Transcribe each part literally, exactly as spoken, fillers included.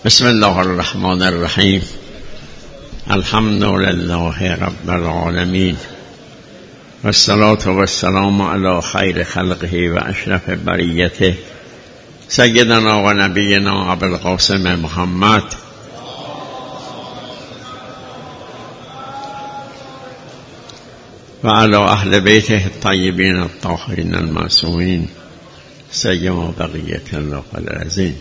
بسم الله الرحمن الرحیم. الحمد لله رب العالمین و الصلاة و السلام علی خیر خلقه و اشرف بریته سیدنا و نبینا ابوالقاسم محمد و علی اهل بیته الطیبین الطاهرین المعصومین سیما بقیت الله العظیم.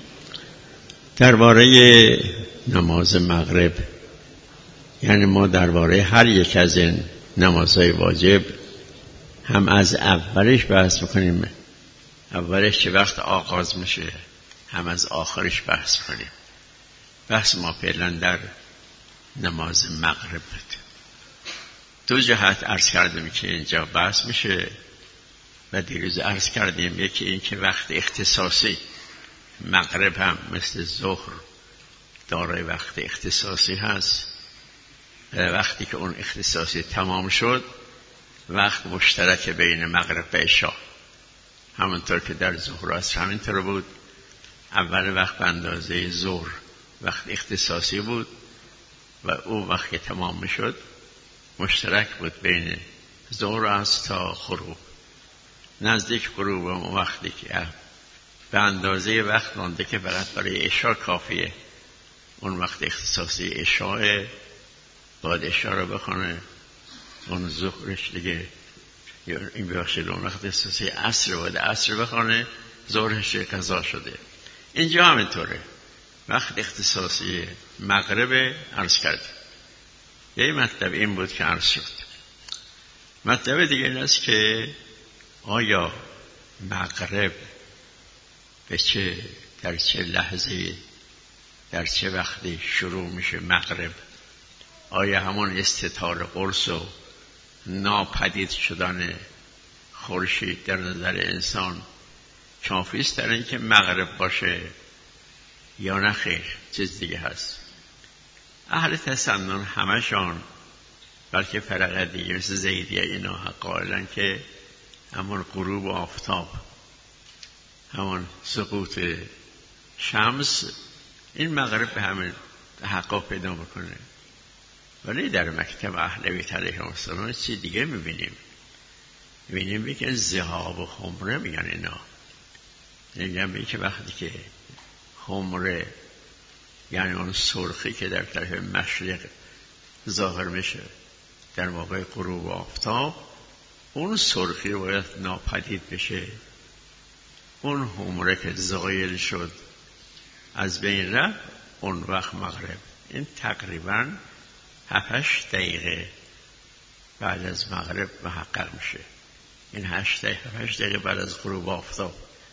درباره نماز مغرب، یعنی ما درباره هر یک از این نمازهای واجب هم از اولش بحث میکنیم، اولش چه وقت آغاز میشه، هم از آخرش بحث کنیم. بحث ما فعلا در نماز مغرب بود. دو جهت عرض کردیم که اینجا بحث میشه و دیروز عرض کردیم، یکی این که وقت اختصاصی مغرب هم مثل ظهر داره وقت اختصاصی هست. وقتی که اون اختصاصی تمام شد وقت مشترک بین مغرب و عشاء، همونطور که در ظهر عصر همینطور بود. اول وقت به اندازه ظهر وقت اختصاصی بود و او وقت تمام شد مشترک بود بین ظهر و عصر تا غروب. نزدیک غروب و وقتی که به اندازه وقت مانده که فقط برای عشاء کافیه، اون وقت اختصاصی عشاء، باید عشاء رو بخونه. اون ظهرش دیگه این ببخشید اون وقت اختصاصی عصر باید عصر بخونه، ظهرش قضا شده. اینجا همینطوره، وقت اختصاصی مغرب عرض کرد. یه مطلب این بود که عرض شد. مطلب دیگه این است که آیا مغرب به چه در چه لحظه در چه وقتی شروع میشه مغرب؟ آیا همون استتار قرص و ناپدید شدن خورشید در نظر انسان کافی است در اینکه مغرب باشه یا نه خیر چیز دیگه هست؟ اهل تسنن همشان، بلکه فرق دیگه مثل زیدیه اینا قائلن که همون غروب آفتاب، همون سقوط شمس، این مغرب به همین تحقق پیدا بکنه. ولی در مکتب اهل بیت علیهم السلام چی دیگه میبینیم؟ میبینیم میگن ذهاب و خمره، میگن اینا میگن که وقتی که خمره یعنی اون سرخی که در طرف مشرق ظاهر میشه در موقع غروب آفتاب، اون سرخی باید ناپدید بشه. اون حمره که زایل شد از بین رفت، اون وقت مغرب. این تقریباً هفتش دقیقه بعد از مغرب محقق میشه. این هشت دقیقه هفتش دقیقه بعد از غروب آفتاب.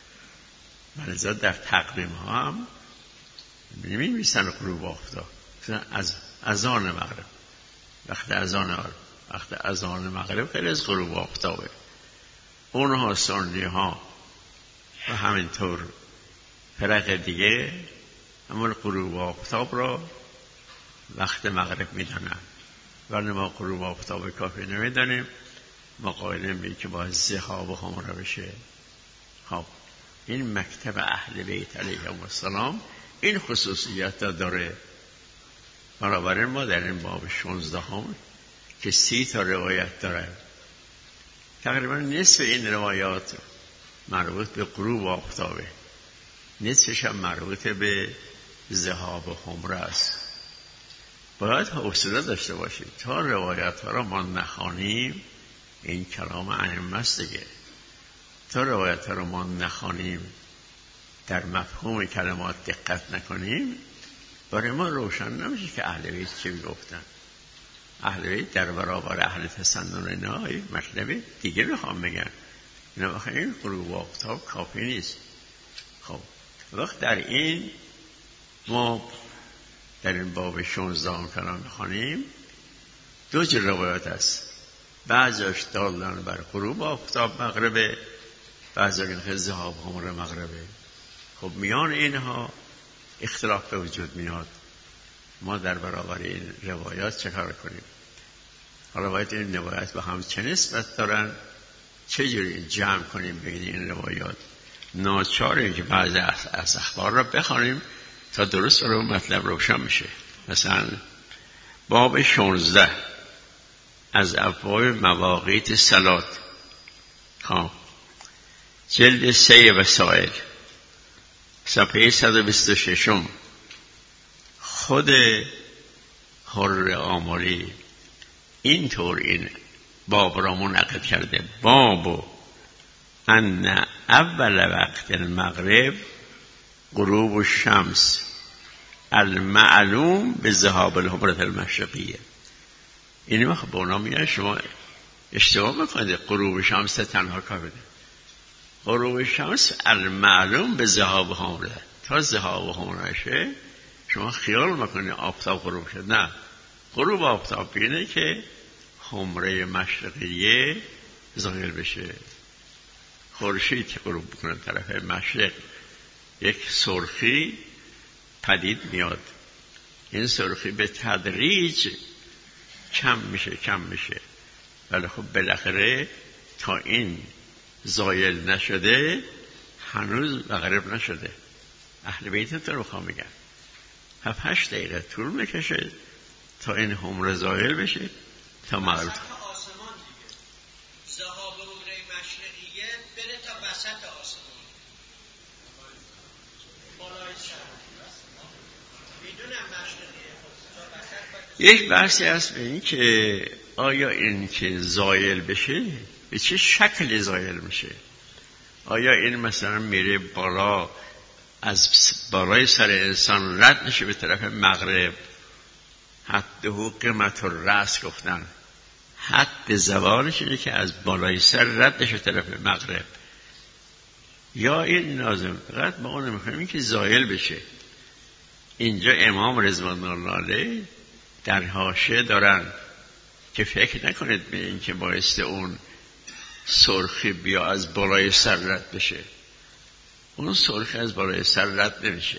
لذا در تقویم ها هم نمی‌نویسن غروب آفتاب، از اذان مغرب، وقت اذان وقت اذان مغرب خیلی از غروب آفتابه. اونها سنی ها و همینطور فرق دیگه همون غروب آفتاب را وقت مغرب میدانن، ولی ما غروب آفتاب کافی نمیدانیم. ما قائلیم بیم که باید ذهاب و خمره بشه. خب این مکتب اهل بیت علیهم السلام این خصوصیت داره. بنابراین ما در این باب شانزده هم که سی تا روایت داره، تقریبا نصف این روایات مربوط به غروب آفتابه، نصفش هم مربوط به ذهاب و خمره است. باید حوصله داشته باشیم تا روایت ها را ما نخوانیم. این کلام ائمه است دیگه. تا روایت ها را ما نخوانیم، در مفهوم کلمات دقت نکنیم، برای ما روشن نمیشه که اهل بیت چه میگفتن. اهل بیت در برابر اهل تسنن اینا مطلب دیگه میخوام بگن. اینا بخواه این غروب آفتاب کافی نیست. خب وقت در این ما در این باب شانزده هم کلام میخوانیم، دو جور روایت است. بعضیش دالن بر غروب آفتاب مغربه، بعضیش که ذهاب خمره مغربه. خب میان اینها اختلاف به وجود میاد. ما در برابر این روایات چه کار کنیم؟ حالا باید این روایات با هم چه نسبت دارن، چجوری جمع کنیم بین این روایات؟ ناچاره که بعضی از اخبار را بخوانیم تا درست برای مطلب روشن میشه. مثلا باب شانزده از ابواب مواقیت صلات، ها جلد سه وسائل، صفحه صد و بیست و شش، خود حر آماری اینطور این باب را منعقد کرده: باب ان اول وقت المغرب غروب الشمس المعلوم به ذهاب الحمرة المشرقیه. این وقت به اونا میگن شما اشتباه میکنید، غروب شمس تنها کافیه. غروب شمس المعلوم به ذهاب حمره، تا ذهاب حمره شه شما خیال میکنید آفتاب غروب شد. نه، غروب آفتاب اینه که حمره مشرقیه ظاهر بشه، خورشید که غروب بکنه طرف مشرق، یک سرخی پدید میاد. این سرخی به تدریج کم میشه کم میشه ولی خب بالاخره تا این زایل نشده هنوز مغرب نشده. اهل بیت تو رو خواهم میگن هفت هشت دقیقه طول میکشه تا این حمره زایل بشه تا مغرب. آسمان دیگه ذهاب حمره مشرقیه بره تا وسط آسمان بالای سر میدونم مشرقیه. یک بحثی هست به این که آیا این که زایل بشه به چه شکل زایل میشه؟ آیا این مثلا میره بالا، از بالای سر انسان رد میشه به طرف مغرب، حد و قیمت و رأس گفتن حد زوالش اینه که از بالای سر رد میشه به طرف مغرب، یا این لازم فقط با اون میخوایم که زایل بشه؟ اینجا امام رضوان الله علیه در حاشیه دارن که فکر نکنید به این که بایسته اون سرخی بیا از بالای سر رد بشه. اون سرخی از بالای سر رد نمیشه.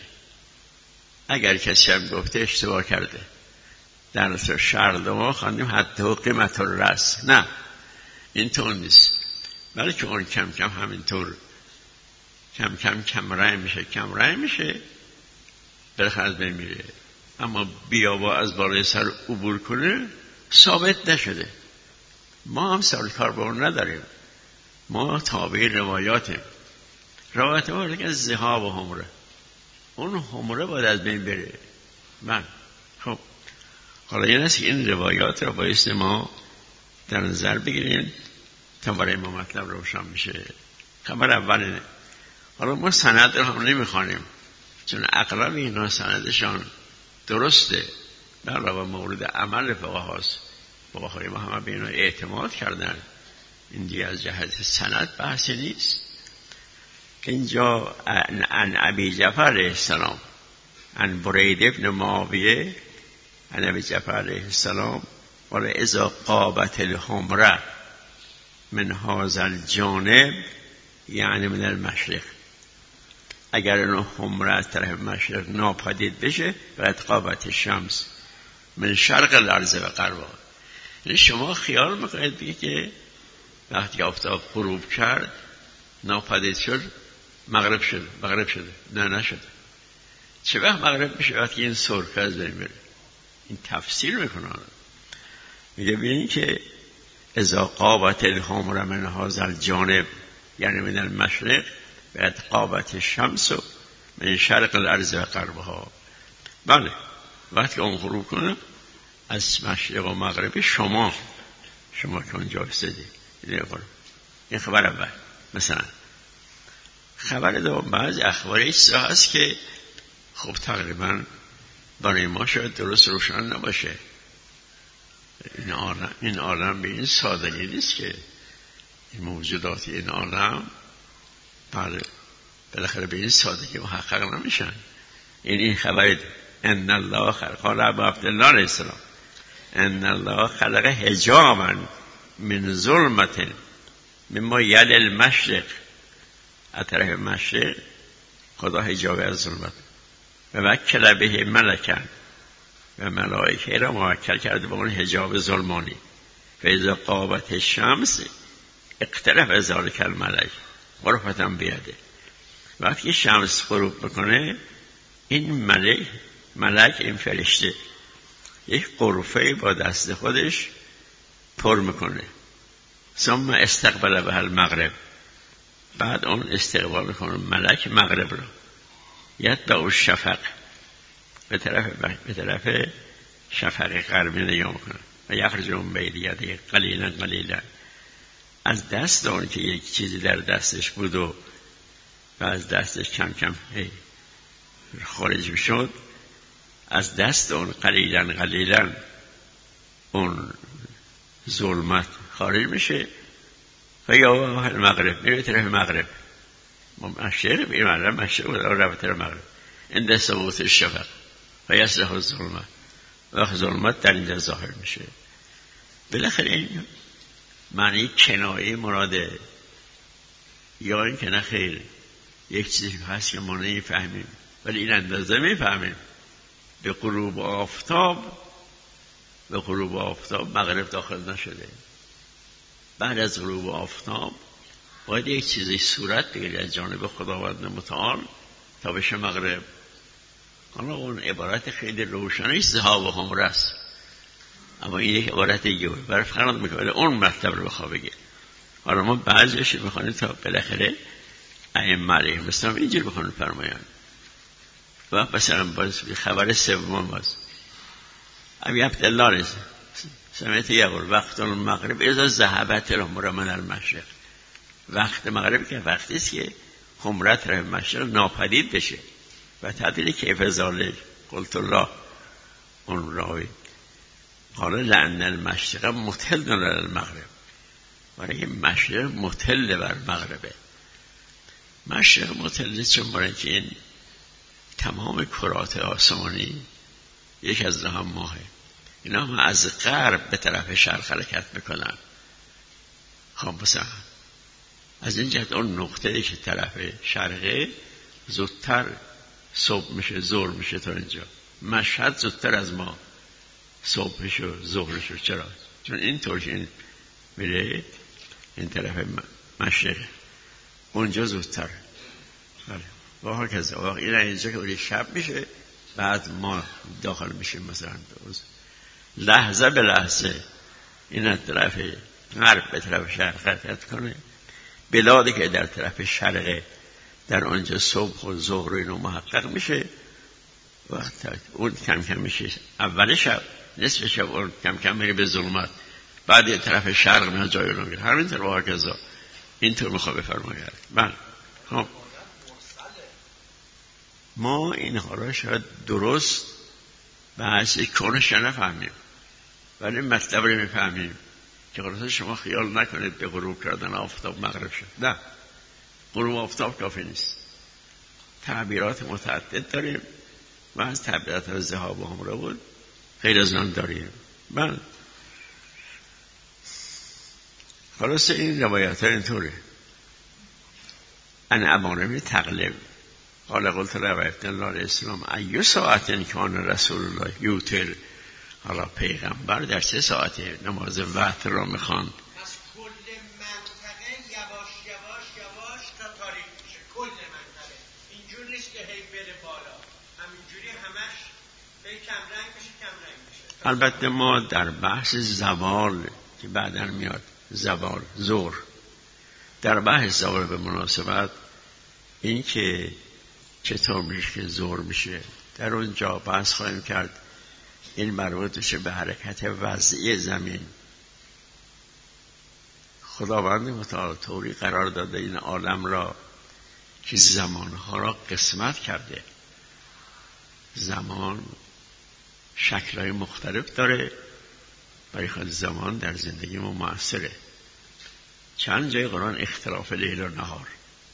اگر کسی هم گفته اشتباه کرده. در اصل شرط ما خواندیم حتی و قیمت الرأس، نه این طور نیست، بلکه اون کم کم همینطور کم کم کم رای میشه کم رای میشه بالاخره از بین میره. اما بیا با از بالای سر عبور کنه ثابت نشده. ما هم سر کار با اون نداریم، ما تابع روایاتیم. روایت ما که ذهاب و حمره، اون حمره باید از بین بره. من خب حالا این است که این روایات را بایست ما در نظر بگیریم تا برای ما مطلب روشن میشه. خبر اول اینه. حالا ما سند رو هم نمیخوانیم چون اغلب اینا سندشان درسته، در علاوه مورد عمل فقهاست. فقهای ما همه به اینا اعتماد کردن. این دیگه از جهت سند بحثی نیست. اینجا عن ابی جعفر علیه السلام عن برید ابن معاویه عن ابی جعفر علیه السلام قال اذا غابت الحمره من هذا الجانب یعنی من المشرق، اگر اون حمره از طرف مشرق ناپدید بشه بعد غابت شمس من شرق الارض و غربها. یعنی شما خیال میکنید بگید که وقتی آفتاب غروب کرد ناپدید شد مغرب شد مغرب شده. نه نشده. چه وقت مغرب میشه؟ وقتی این سرخه از بین بره. این تفسیر میکنه، میگه ببینید که اذا غابت الحمره من هذا الجانب یعنی من المشرق بعد غابت الشمس من شرق الارض و غربها. بله وقتی اون غروب کنه از مشرق و مغرب شما شما که اونجا استدی. این خبر اول. مثلا خبر دوم بعض اخباری هست که خب تقریبا برای ما شاید درست روشن نباشه. این عالم این عالم به این سادگی نیست که این موجودات این عالم بله بالاخره به این سادگی محقق نمیشن. این این خبر ان الله خلق قال ابو عبدالله علیه السلام ان الله خلق حجابا من ظلمت مما یل المشرق، از طرف مشرق خدا حجاب از ظلمت و وکل به ملکن و ملائکه را موکل کرده به اون حجاب ظلمانی. فاذا غابت الشمس اقترب ذلک الملک غرفة بیده، وقتی شمس غروب بکنه این ملک ملک این فرشته یک غرفه با دست خودش پر میکنه. ثم استقبل به المغرب، بعد اون استقبال کنه ملک مغرب رو. یتبع الشفق، به طرف به طرف شفق غربی نگاه میکنه. و یخرج من بین یدیه قلیلا قلیلا، از دست اون که یک چیزی در دستش بود و و از دستش کم کم خارج میشد، از دست اون قلیلا قلیلا اون ظلمت خارج میشه. و یا المغرب، میره طرف مغرب. مشرق این مغرب، مشرق و رفت طرف مغرب. این ثبوت الشفق و یصلح الظلمت، وقت ظلمت در اینجا ظاهر میشه. بالاخره این معنی کنایه مراده، یا این که نه خیر یک چیزی هست که ما نمیفهمیم ولی این اندازه میفهمیم. به غروب آفتاب به غروب آفتاب مغرب داخل نشده. بعد از غروب آفتاب باید یک چیزی صورت بگیره از جانب خداوند متعال تا بشه مغرب. حالا اون عبارت خیلی روشنی ذهاب و همره است، اما این یک عبارت دیگه برای فرق میکنه اون مطلب رو بخواه بگه. حالا ما بعضیش میخوانیم تا بالاخره ائمه علیهم السلام اینجور بخونیم فرمایان. و مثلا باز خبر سوم باز ابی عبدالله رضا سمعت یقول وقت المغرب اذا ذهبت الامور من المشرق، وقت مغرب که وقتی است که خمرت راه مشرق ناپدید بشه. و تعدیل کیف ذالک قلت الله اون راوی قال لأن المشرق متل على المغرب، برای مشرق متل بر مغربه. مشرق متل چون برای که این تمام کرات آسمانی یک از ده هم ماهه، اینا هم از غرب به طرف شرق حرکت میکنن. خب مثلا از این جهت اون نقطه‌ای که طرف شرقه زودتر صبح میشه ظهر میشه تا اینجا. مشهد زودتر از ما صبحش و ظهرش و چرا؟ چون این طور که این میره این طرف مشرق اونجا زودتر. بله و ها کذا واقعا این اینجا که ولی شب میشه بعد ما داخل میشیم مثلا لحظه به لحظه این از طرف غرب به طرف شرق حرکت کنه. بلادی که در طرف شرقه در آنجا صبح و ظهر اینو محقق میشه. وقت اون کم کم میشه اول شب نصف شب اون کم کم میره به ظلمت، بعد طرف شرق میاد جای رو میگیره. همین طور واقعا کذا اینطور میخواه بفرماید. بله خب ما اینها را شاید درست بحث کنش نفهمیم ولی مطلب رو میفهمیم که خلاصه شما خیال نکنید به غروب کردن آفتاب مغرب شد. نه، غروب آفتاب کافی نیست. تعبیرات متعدد داریم و از تعبیرات از ذهاب و همراه بود خیلی از نام داریم. من خلاصه این روایت ها اینطوره. ان امانه تقلب قال قلت روایت الله علیه السلام ایو ساعتین کان رسول الله یوتر، حالا پیغمبر در چه ساعتی نماز وتر را میخواند؟ از کل منطقه یواش یواش یواش تا تاریک میشه. کل منطقه اینجور نیست که هی بره بالا، همینجوری همش هی کم رنگ میشه کم رنگ میشه. البته ما در بحث زوال که بعداً میاد زوال ظهر، در بحث زوال به مناسبت این که چطور میشه که ظهر میشه در اونجا بحث خواهیم کرد. این مربوط میشه به حرکت وضعی زمین. خداوند متعال طوری قرار داده این عالم را که زمانها را قسمت کرده. زمان شکل‌های مختلف داره، برای خود زمان در زندگی ما مؤثره. چند جای قرآن اختلاف لیل و نهار،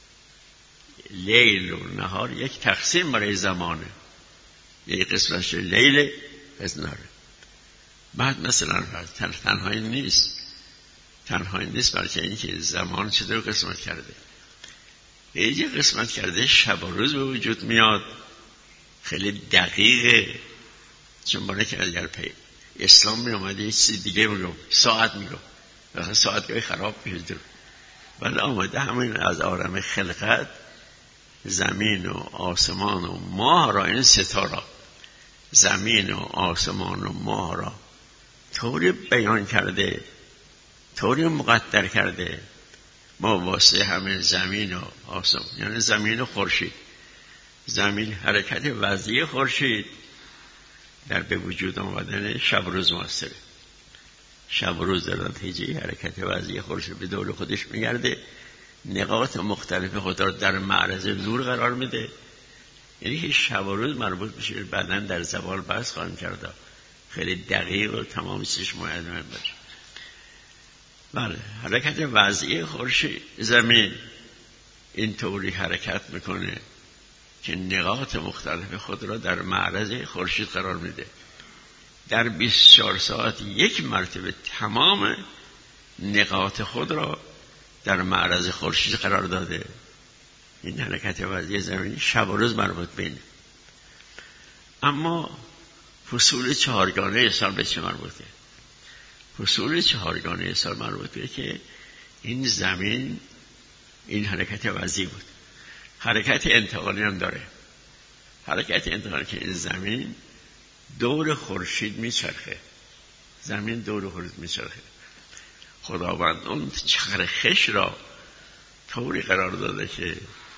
لیل و نهار یک تقسیم برای زمانه، یک قسمتش لیل از نهاره. بعد مثلا تنهایی نیست تنهایی نیست برای اینکه زمان چطور قسمت کرده. یه قسمت کرده شب و روز به وجود میاد، خیلی دقیقه. چون برای که اگر پی اسلام می آمده یه چیزی دیگه میگم ساعت میگم و ساعت گاهی خراب میشه، ولی آمده همین از عالم خلقت زمین و آسمان و ماه را، این ستاره زمین و آسمان و ماه را طوری بیان کرده، طوری مقدر کرده ما واسه همه زمین و آسمان، یعنی زمین و خورشید، زمین حرکت وضعی خورشید در به وجود آمدن شب و روز موثره. شب و روز در نتیجه حرکت وضعی خورشید به دور خودش میگرده، نقاط مختلف خود را در معرض نور قرار میده. یعنی که شب و روز مربوط میشه، بعداً در زوال بحث خواهیم کرده، خیلی دقیق و تمام چیزش معلومه باشه. بله، حرکت وضعی خورشید زمین این طوری حرکت میکنه که نقاط مختلف خود را در معرض خورشید قرار میده. در بیست و چهار ساعت یک مرتبه تمام نقاط خود را در معرض خورشید قرار داده. این حرکت وضعی زمین شب و روز مربوط بینه. اما فصول چهارگانه سال به چه مربوطه؟ فصول چهارگانه سال مربوطه که این زمین این حرکت وضعی بود، حرکت انتقالی هم داره. حرکت انتقالی که این زمین دور خورشید میچرخه، زمین دور خورشید میچرخه. خداوند اون چرخش را طوری قرار داده که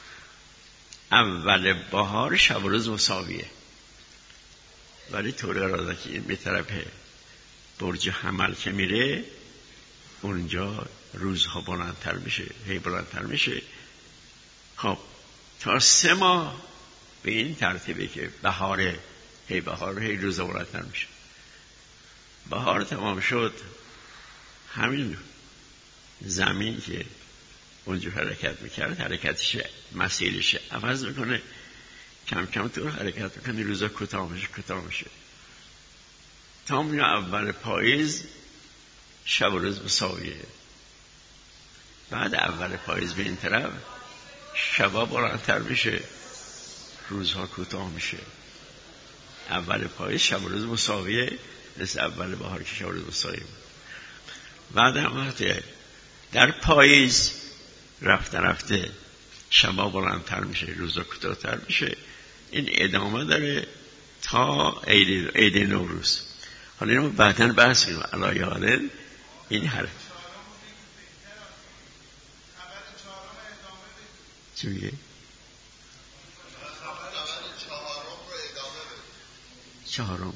اول بهار شب و روز مساویه، ولی طوری قرار داده که این به طرف برج حمل که میره اونجا روزها بلندتر میشه، هی بلندتر میشه. خب تا سه ماه به این ترتیبه که بهاره، هی بهار هی روزها بلندتر میشه. بهار تمام شد، همین زمین که اونجا حرکت میکرد حرکتش مسیرش عوض میکنه، کم کم طور حرکت میکنه، روزا کوتاه میشه کوتاه میشه تا میاد اول پاییز شب و روز مساویه. بعد اول پاییز به این طرف شبا بلندتر میشه، روزها کوتاه میشه. اول پاییز شب و روز مساویه، مثل اول بهار که شب و روز مساویه. بعد هم وقتی در پاییز رفته رفته شبا بلندتر میشه، روزها کوتاه‌تر میشه. این ادامه داره تا عید عید نوروز. حالا اینو بعداً بحث کنیم. علی یادن این حرف چی میگه؟ چهارم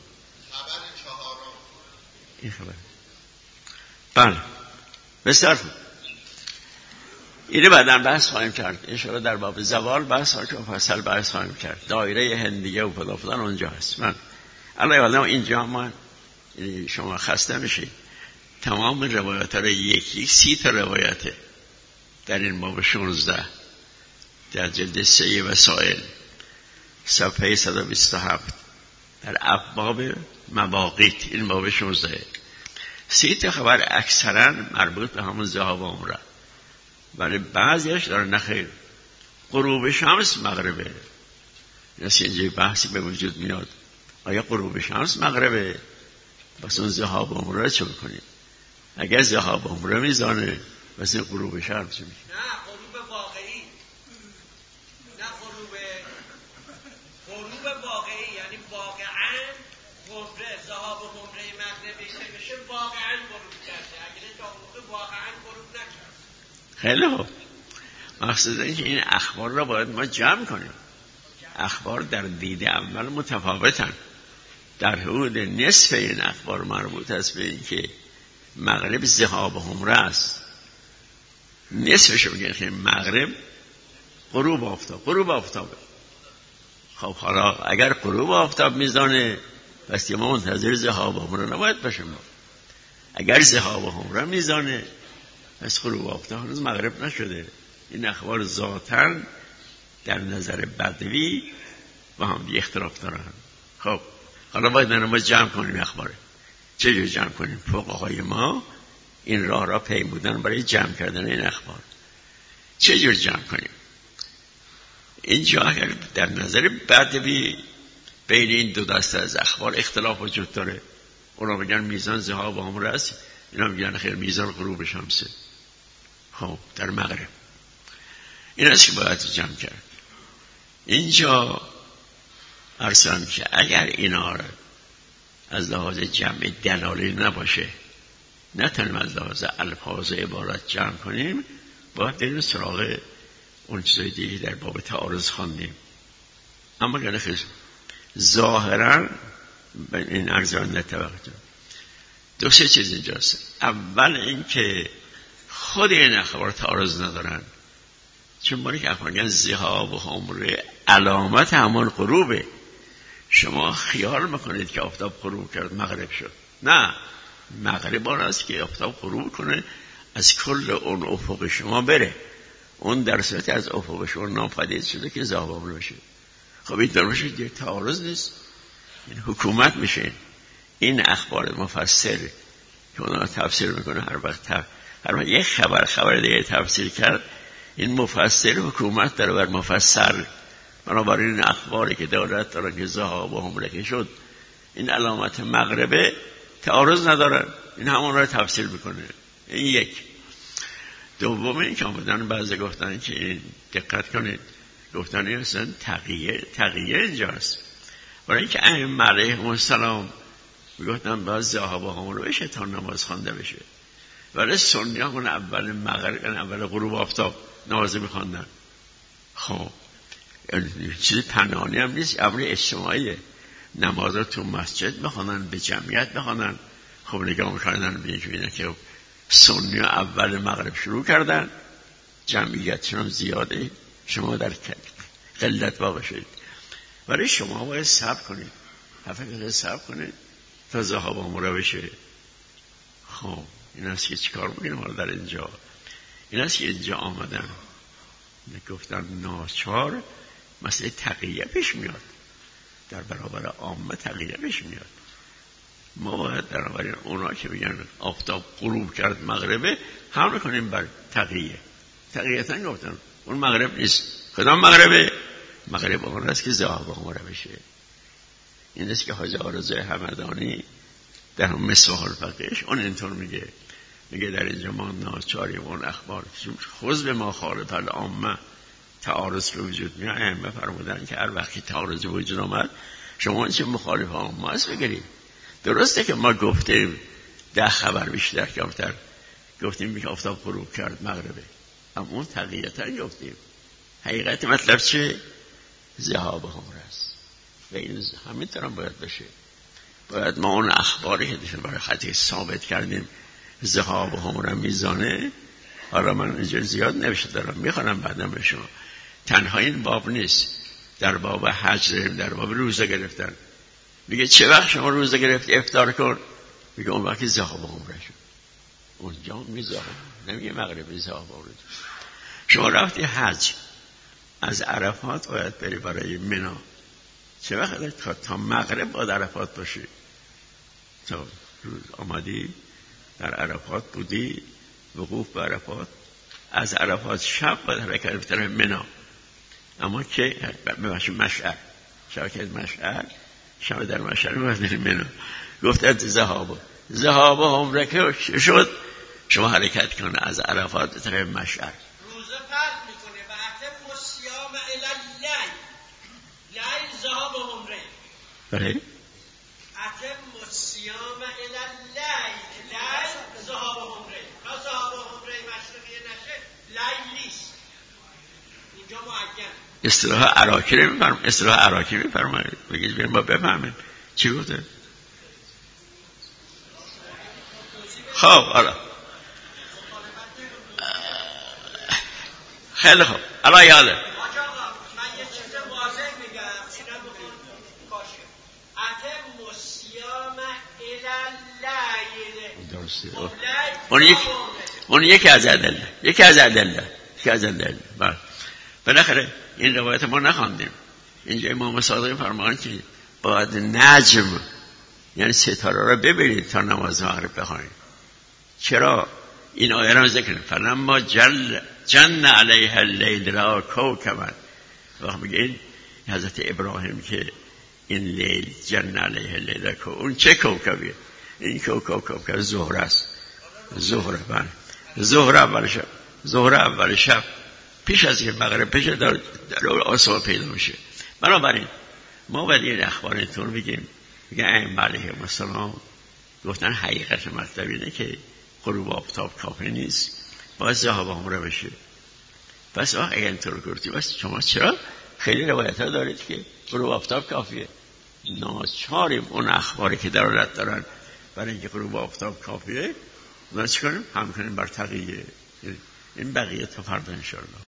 این خبر. بله بسیار خوب، اینو بعداً بحث خواهیم کرد انشاءالله. در باب زوال بحث ها که فصل بحث خواهیم کرد. دایره هندیه و فلان فلان اونجا هست. من علی یادم اینجا من شما خسته میشید. تمام روایت ها رو یکی سی تا روایته در این باب شانزده در جلد سه وسائل صفحه صد و بیست و هفت در ابواب مواقیت، این باب شانزده. سی تا خبر اکثرا مربوط به همون ذهاب و عمره، ولی بعضیش داره نخیر. غروب شمس مغربه، نسی اینجای بحثی به وجود میاد آیا غروب شمس مغربه؟ بس اون ذهاب و عمره چه بکنیم؟ اگر ذهاب و عمره میزانه بس این غروب شمس چه میکنیم؟ نه غروب واقعی، نه غروب غروب واقعی، یعنی واقعا عمره ذهاب و عمره مغربی که بشه واقعا غروب کرده، اگر تا موقع واقعا غروب نکرد. خیلی خوب. مقصد این که این اخبار را باید ما جمع کنیم. اخبار در دید اول متفاوتن. در حدود نصف این اخبار مربوط است به این که مغرب ذهاب و عمره است. نصفش میگن که مغرب غروب آفتاب، غروب آفتابه. خب حالا اگر غروب آفتاب میزانه پس ما منتظر ذهاب و عمره نباید باشیم. اگر ذهاب و عمره میزانه پس غروب آفتاب هنوز مغرب نشده. این اخبار ذاتاً در نظر بدوی با هم دی اختلاف دارن. خب حالا باید ما جمع کنیم اخباره. چجور جمع کنیم؟ فقهای ما این راه را پیمودن برای جمع کردن این اخبار. چجور جمع کنیم؟ اینجا اگر در نظر بدوی بین این دو دسته از اخبار اختلاف وجود داره، اونا میگن میزان ذهاب و عمره است، اینا میگن خیر میزان غروب شمسه. خب در مغرب این است که باید جمع کرد. اینجا ارسان که اگر اینا از لحاظ جمع دلالی نباشه، نتونیم از لحاظ الفاظ عبارت جمع کنیم، باید بریم سراغ اون چیزای دیگه در باب تعارض خواندیم. اما گره خیلی ظاهرا این ارزان نتوقع دو سه چیز اینجاست. اول این که خود این اخبار تعارض ندارن، چون باری که اخبار گن ذهاب و حمره علامت همون غروبه. شما خیال میکنید که آفتاب غروب کرد مغرب شد، نه، مغرب آن است که آفتاب غروب کنه از کل اون افق شما بره، اون در صورت از افق شما ناپدید شده که ذهاب بشه. خب این در باشه دیگه تعارض نیست، این حکومت میشه. این اخبار مفسر که اونا تفسیر میکنه هر وقت هر وقت یک خبر خبر دیگه تفسیر کرد، این مفسر حکومت داره بر مفسر. بنابراین این اخباری که دولت داره که ذهاب و حمله شد این علامت مغربه، تعارض ندارن، این همون رو تفسیر میکنه. این یک. دوم این که آمدن بعضی گفتن که این دقت کنید، گفتن این اصلا تقیه تقیه اینجاست، برای اینکه ائمه علیهم السلام میگفتن باید ذهاب و حمله بشه تا نماز خوانده بشه، ولی سنی ها اول مغرب اول غروب آفتاب نماز میخواندن. خب چیز پنهانی هم نیست، امر اجتماعیه. نماز رو تو مسجد بخوانن، به جمعیت بخوانن. خب نگاه میکنن بینه که سنی ها اول مغرب شروع کردن، جمعیتشون زیاده، شما در قلت واقع شدید، ولی شما باید صبر کنید، هفته صبر کنید تا ذهاب و حمله بشه. خب این است که چیکار میکنیم حالا در اینجا؟ این است که اینجا آمدن گفتن ناچار مسئله تقیه پیش میاد، در برابر عامه تقیه پیش میاد. ما باید در برابر اونا که میگن آفتاب غروب کرد مغربه هم میکنیم بر تقیه. تقیه‌تن گفتن اون مغرب نیست. کدام مغربه؟ مغرب اون است که ذهاب و حمله بشه. این است که حاجی آرزوی همدانی در مصباح الفقهش اون اینطور میگه، میگه در اینجا ما ناچاریم اون اخبار خود به ما خالف العامه تعارض به وجود میاد. ائمه فرمودن که هر وقتی تعارض وجود آمد شما چه مخالف عامه است بگیرید. درسته که ما گفتیم ده خبر بیشتر کمتر گفتیم که آفتاب غروب کرد مغربه، اما اون تقییتا گفتیم. حقیقت مطلب چه؟ ذهاب و حمله است و این همین طرح باید بشه. باید ما اون اخباری که برای خطی ثابت کردیم ذهاب و حمله میزانه. حالا من اینجا زیاد نوشته دارم، میخوانم بعدا به شما. تنها این باب نیست، در باب حج داریم، در باب روزه گرفتن. میگه چه وقت شما روزه گرفتی افطار کن؟ میگه اون وقتی ذهاب و حمله شد. اونجا میذاره، نمیگه مغرب ذهاب و حمله. شما رفتی حج، از عرفات باید بری برای منا. چه وقت تا, تا مغرب باید عرفات باشی. تا روز آمدی در عرفات بودی، وقوف به عرفات، از عرفات شب باید حرکت به طرف منا. اما که ببخشید مشعر، شبکه مشعر، شب در مشعر باید منا. گفت ذهاب ذهاب و حمله که شد شما حرکت کنه از عرفات به طرف مشعر. روزه فرق میکنه و اتم الصیام الی اللیل. لیل ذهاب و حمله. بله. اتم الصیام الی اللیل. لیل ذهاب و حمله. نه ذهاب و حمله مشرقی نشه، لیل نیست. اینجا معین. اصطلاح عراقی رو میفرم، اصطلاح عراقی میفرمایید. بگید بریم با بفهمیم چی گفته. خب حالا خیلی خوب، الان یاده من یه چیز واضح میگم، اینا بکن باشه. اتم الصیام الی اللیل. درسته. اون یک اون یکی از ادله، یکی از ادله، یکی از ادله. بله. بالاخره این روایت ما نخواندیم. اینجا امام صادق فرمان که باید نجم، یعنی ستاره را ببینید تا نماز مغرب بخونید. چرا؟ این آیه را ذکر کنید. فلما جل جن علیها اللیل را کوکبا. وقت میگه این حضرت ابراهیم که این لیل جن علیها اللیل را کوکبا، اون چه کوکبیه؟ این کوکب کوکب زهره است. زهره بله. زهره اول شب، زهره اول شب پیش از این مغرب پیش در, در آسمان پیدا میشه. بنابراین ما باید این اخبار اینطور بگیم میگه ائمه علیهم السلام گفتن حقیقت مطلب اینه که غروب آفتاب کافی نیست، باید ذهاب عمره بشه. پس آقا اگه اینطور گفتی بس شما چرا خیلی روایت ها دارید که غروب آفتاب کافیه؟ ناچاریم اون اخباری که دلالت دارن برای اینکه غروب آفتاب کافیه اونا چی کنیم؟ هم کنیم بر تقیه. این بقیه تا فردا انشاءالله.